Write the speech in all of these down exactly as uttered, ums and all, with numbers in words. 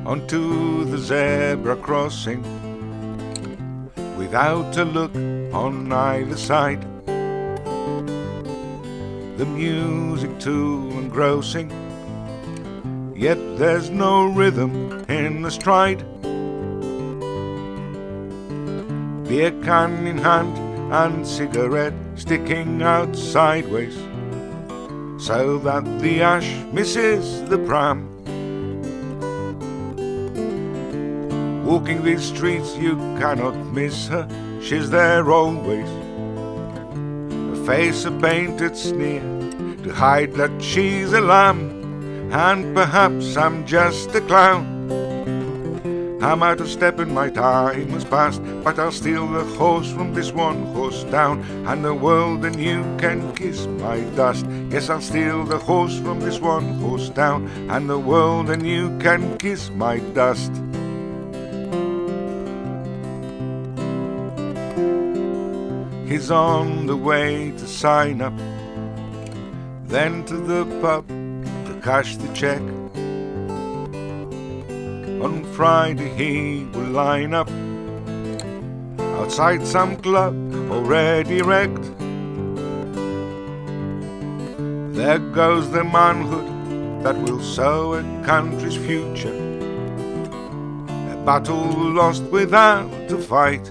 onto the zebra crossing, without a look on either side. The music too engrossing, yet there's no rhythm in the stride. Beer can in hand and cigarette sticking out sideways, so that the ash misses the pram. Walking these streets you cannot miss her, she's there always. Her face a painted sneer to hide that she's a lamb, and perhaps I'm just a clown. I'm out of step and my time has passed, but I'll steal the horse from this one horse town, and the world and you can kiss my dust. Yes, I'll steal the horse from this one horse town, and the world and you can kiss my dust. He's on the way to sign up, then to the pub to cash the check. On Friday he will line up outside some club already wrecked. There goes the manhood that will sow a country's future, a battle lost without a fight.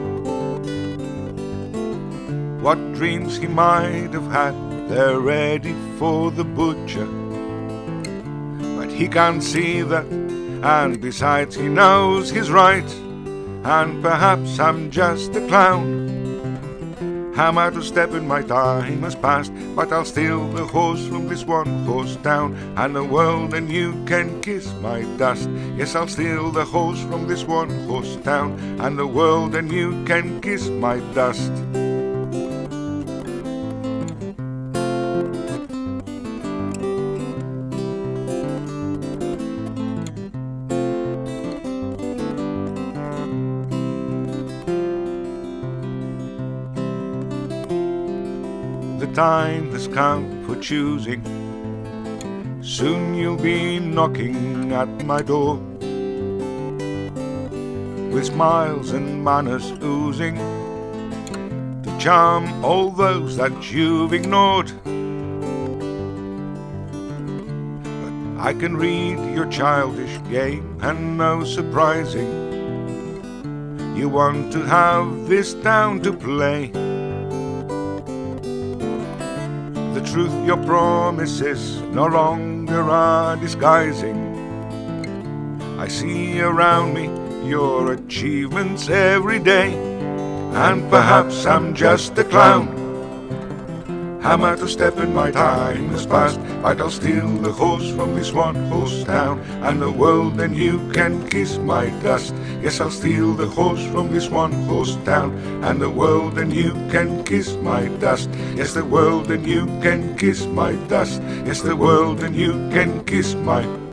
What dreams he might have had, they're ready for the butcher, but he can't see that. And besides he knows he's right, and perhaps I'm just a clown. I'm out of step and my time has passed, but I'll steal the horse from this one horse town, and the world and you can kiss my dust. Yes, I'll steal the horse from this one horse town, and the world and you can kiss my dust. The time has come for choosing. Soon you'll be knocking at my door, with smiles and manners oozing to charm all those that you've ignored. But I can read your childish game, and no surprising, you want to have this town to play. The truth your promises no longer are disguising. I see around me your achievements every day, and perhaps I'm just a clown. I'm out of step and my time has passed, but I'll steal the horse from this one horse town, and the world and you can kiss my dust. Yes, I'll steal the horse from this one horse town, and the world and you can kiss my dust. Yes, the world and you can kiss my dust. Yes, the world and you can kiss my